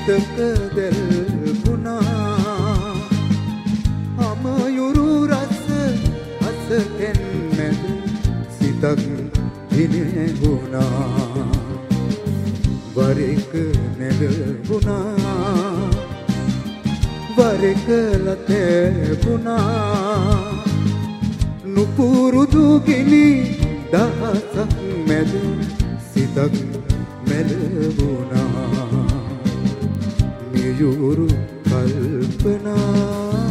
නෙතක දැල්ුණා අමයුරු රස අසකෙන් මැද සිතක් දිනෙහුණා වර එක නැගුණා වර එක ලැබුණා නුපුරුදු ගිනි දහසක් මැද සිතක් මැලවුණා මියුරු කල්පනා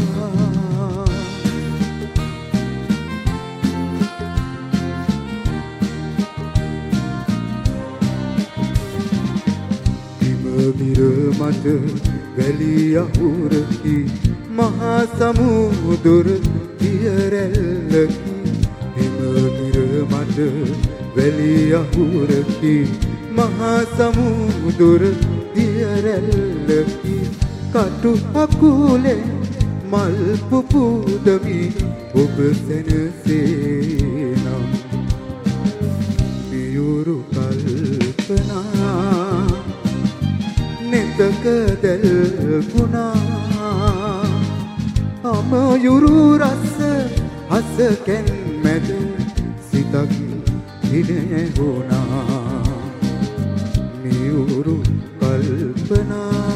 බිර මට වැලි අහුරකි මහා සමුදුර දියරැල්ලකි හිම බිර මට වැලි අහුරකි මහා සමුදුර දියරැල්ලකි කටු අකුලේ මල් පුපුදමි ඔබ සැනසේනම් මියුරු කල්පනා නෙතක දැල්ුණා අමයුරු රස අසකෙන් මැද සිතක් දිනෙහුණා මියුරු කල්පනා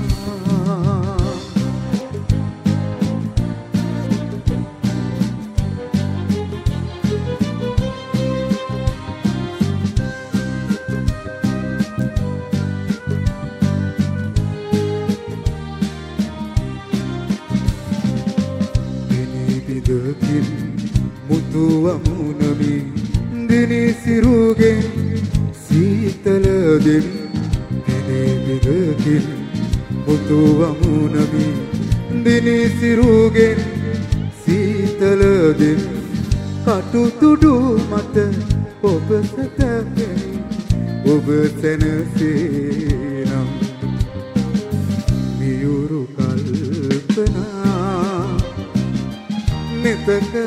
මුතු අමුණමි දිනි සිරුගෙන් සීතල දෙමි දිනේ විදකින් මුතු අමුණමි දිනි සිරුගෙන් සීතල දෙමි කටු තුඩු මත ඔබ සැතපෙමි ඔබ සැනසේනම් මියුරු කල්පනා නෙතක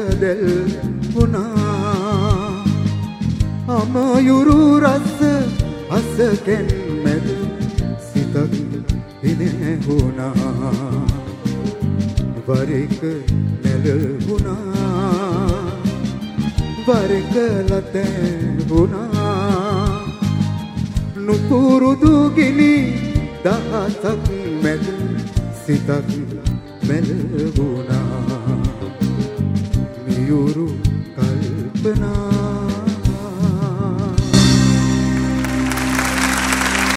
දැල්ුණා අමයුරු රස අසකෙන් මැද සිතක් දිනෙහුණා වර එක නැලුණා වර එක ලැබුණා නුපුරුදු ගිනි දහසක් මැද සිතක් මැලවුණා මියුරු